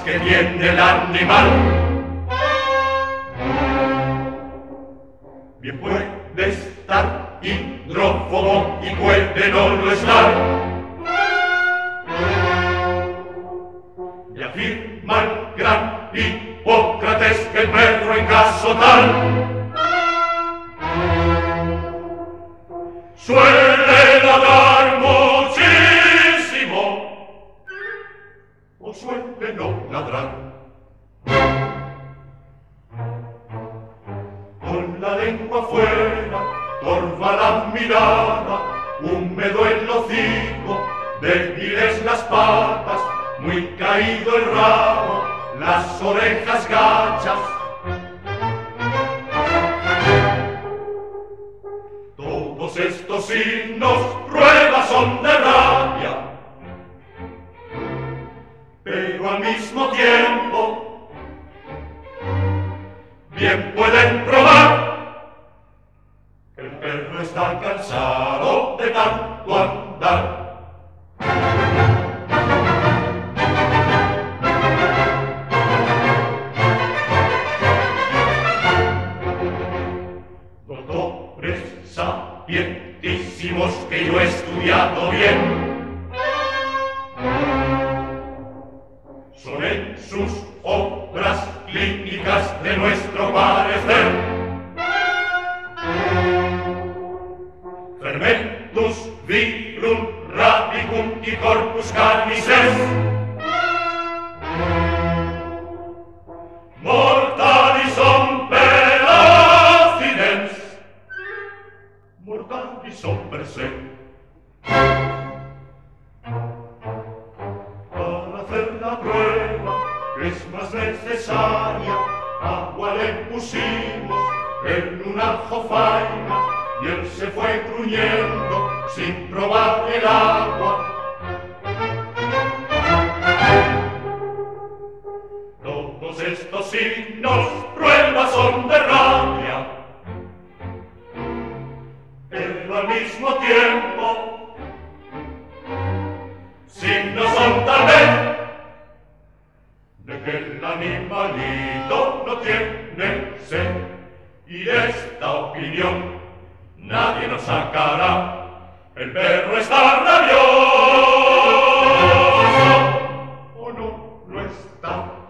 que tiene el animal. Bien puede estar hidrófobo y puede no lo estar. Y afirma el gran Hipócrates que el perro en caso tal suele ladrar muchísimo o suele no ladrar. Con la lengua fuera, torva la mirada, húmedo el hocico, débiles las patas, muy caído el rabo, las orejas gachas. Todos estos signos pruebas son de rabia, pero al mismo tiempo bien pueden probar que el perro está cansado de tanto andar. Doctores sapientísimos que yo he estudiado bien, son en sus obras clínicas de nuestro parecer fermentus virum radicum y corpus carnices mortalis per accidens mortalis per se. Para hacer la prueba que es más necesaria, agua le pusimos en una jofaina y él se fue gruñendo sin probar el agua. Todos estos signos pruebas son de rabia, pero al mismo tiempo signos son tal vez de que el animalito no tiene sed, y de esta opinión nadie nos sacará. El perro está rabioso o no lo está.